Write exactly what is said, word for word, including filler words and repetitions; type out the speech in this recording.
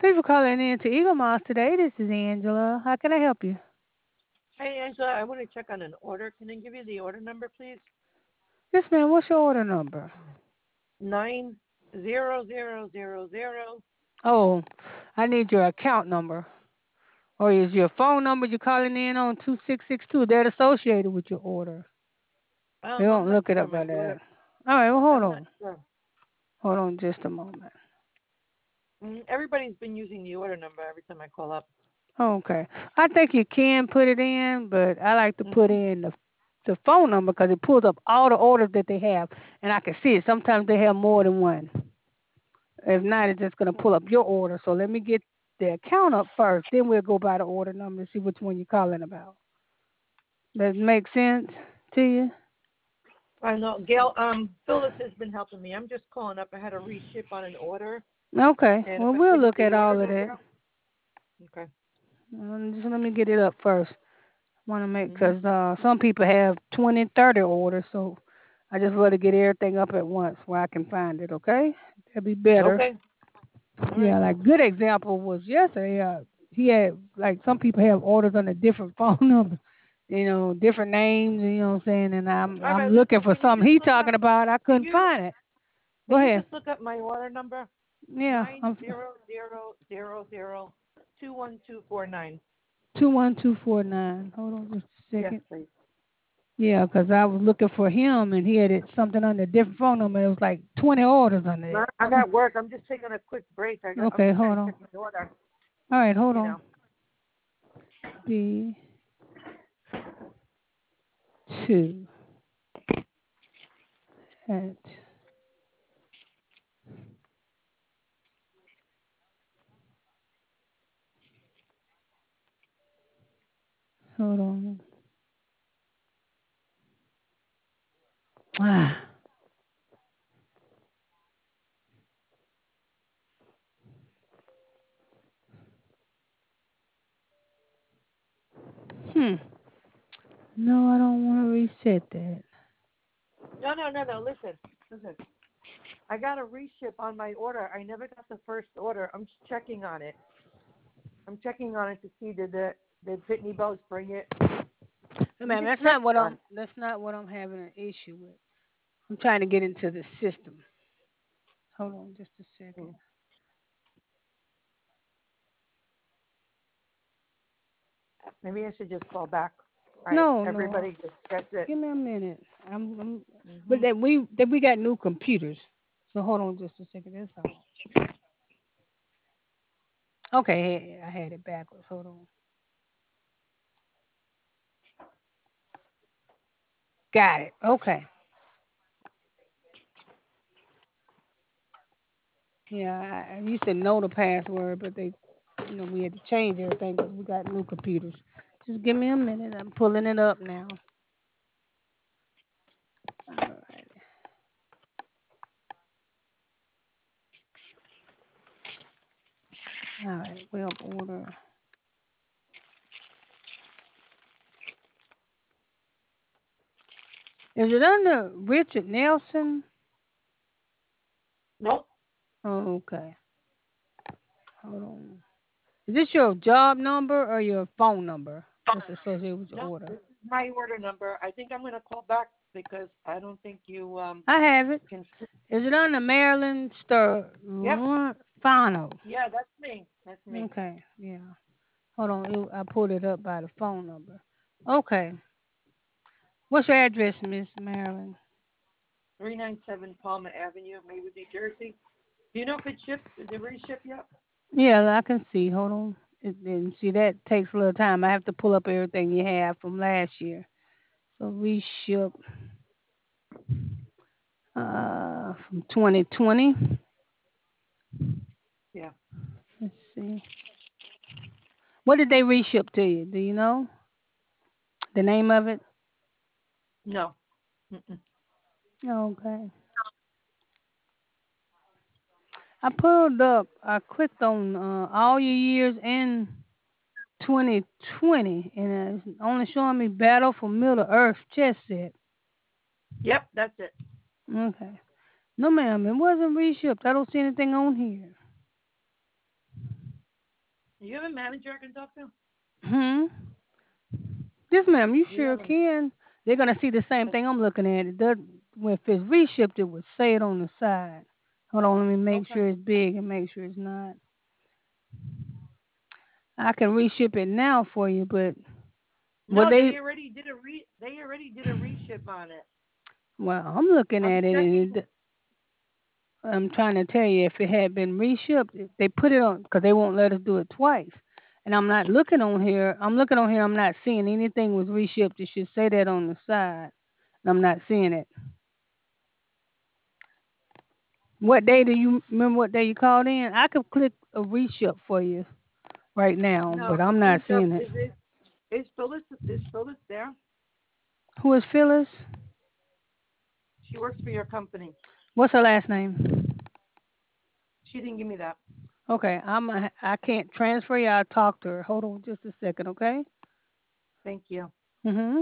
Thanks for calling in to Eagle Moss today. This is Angela. How can I help you? Hey, Angela, I want to check on an order. Can I give you the order number, please? Yes, ma'am. What's your order number? Nine zero zero zero zero. Oh, I need your account number. Or is your phone number you're calling in on two six six two? They're associated with your order. They Um, don't I'm not look it sure. up My by daughter. that. All right, well, hold I'm not on. sure. Hold on just a moment. Mm, Everybody's been using the order number every time I call up. Okay. I think you can put it in, but I like to put Mhm. in the the phone number because it pulls up all the orders that they have, and I can see it. Sometimes they have more than one. If not, it's just going to pull up your order. So let me get the account up first. Then we'll go by the order number and see which one you're calling about. Does it make sense to you? I know. Gail. Um, Phyllis has been helping me. I'm just calling up. I had a reship on an order, Okay. and if Well, I we'll give you look the at order all of that. number. Okay. Um, just let me get it up first. Want to make Mhm. because uh, some people have twenty, thirty orders, so I just want to get everything up at once where I can find it. Okay, that'd be better. Okay. All Yeah, right. like good example was yesterday. Uh, he had like some people have orders on a different phone number, you know, different names. You know what I'm saying? And I'm All right. I'm looking Listen. for Can you something just he look talking up? about. I Can couldn't you? find it. Go Can you ahead. just look up my order number? Yeah, Nine I'm zero zero zero zero two one two four nine. two one two four nine. Hold on just a Yes, second. please. Yeah, 'cause I was looking for him and he had it something under a different phone number. It was like twenty orders under No, it. I'm at work. I'm just taking a quick break. I got. I'm Okay, trying hold to on. check my order. All right, hold You on. know. B two at hold on. Ah, hmm. No, I don't want to reset that. No, no, no, no. Listen, listen. I got a reship on my order. I never got the first order. I'm just checking on it. I'm checking on it to see did the did Pitney Bowes bring it. No, I'm ma'am, just that's not what checking on I'm. it. That's not what I'm having an issue with. I'm trying to get into the system. Hold on, just a second. Mm. Maybe I should just call back. All right. No, no. Everybody just gets it. Give me a minute. I'm. I'm but Hmm. that we that we got new computers. So hold on just a second. That's all. Okay, I had it backwards. Hold on. Got it. Okay. Yeah, I, I used to know the password, but they, you know, we had to change everything because we got new computers. Just give me a minute. I'm pulling it up now. All right. All right. Web order. Is it under Richard Nelson? Nope. Oh, okay. Hold on. Is this your job number or your phone number that's associated with your No. order? This is my order number. I think I'm gonna call back because I don't think you um I have it. can. Is it under Maryland Star Yep. Fano? Yeah, that's me. That's me. Okay. Yeah. Hold on. it- I pulled it up by the phone number. Okay. What's your address, Miss Maryland? three ninety-seven Palmer Avenue, Maywood, New Jersey. Do you know if it shipped? Did it reship yet? Yeah, I can see. Hold on. It, and see, that takes a little time. I have to pull up everything you have from last year. So reship uh, from twenty twenty. Yeah. Let's see. What did they reship to you? Do you know the name of it? No. Mm-mm. Okay. I pulled up. I clicked on uh, all your years in twenty twenty, and it's only showing me Battle for Middle Earth chess set. Yep, that's it. Okay. No, ma'am, it wasn't reshipped. I don't see anything on here. Do you have a manager I can talk to? Hmm. Yes, ma'am. You Do you sure have a can. They're gonna see the same like, thing I'm looking at. It does. If it's reshipped, it would say it on the side. Hold on. Let me make okay? sure it's big and make sure it's not. I can reship it now for you, but well, No, they. they already did a re. They already did a reship on it. Well, I'm looking I'm at it, checking. and it, I'm trying to tell you if it had been reshipped, if they put it on because they won't let us do it twice. And I'm not looking on here. I'm looking on here. I'm not seeing anything was reshipped. It should say that on the side. And I'm not seeing it. What day do you remember? What day you called in? I could click a reship for you right now, No, but I'm not reship seeing it. is it? Is Phyllis is Phyllis there? Who is Phyllis? She works for your company. What's her last name? She didn't give me that. Okay, I'm. A, I can't transfer you. I'll talk to her. Hold on just a second, okay? Thank you. Mhm.